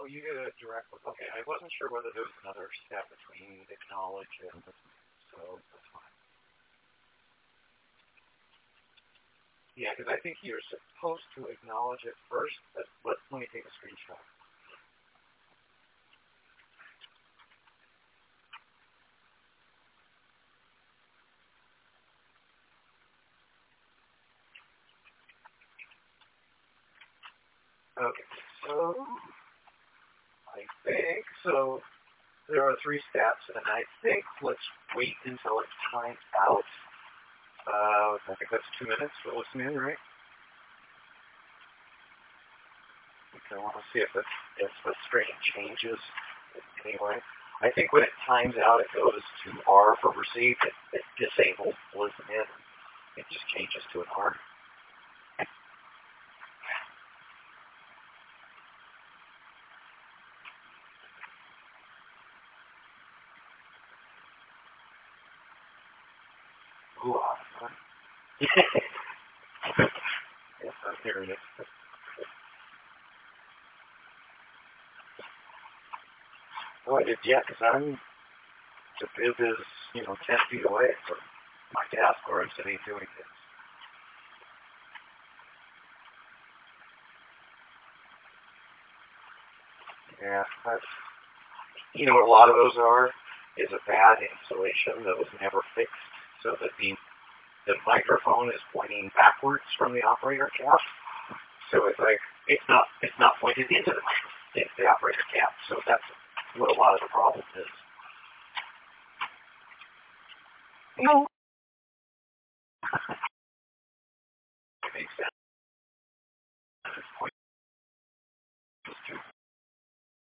Oh, you get a direct one. Okay, I wasn't sure whether there was another step between acknowledge and so that's fine. Yeah, because I think you're supposed to acknowledge it first, but let me take a screenshot. Okay, so I think so. There are three steps, and I think let's wait until it's timed out. I think that's 2 minutes for listening, right? Okay, I want to see if the string changes anyway. I think when it times out, it goes to R for received. It disables listen in. It just changes to an R. Ooh, awesome. Yes, I'm hearing it. Oh, I did, yeah, because the bib is, 10 feet away from my desk where I'm sitting doing this. Yeah, that's, what a lot of those are is a bad installation that was never fixed so that the microphone is pointing backwards from the operator cap. So it's like it's not pointed into the operator cap. So that's what a lot of the problem is. No. It makes sense.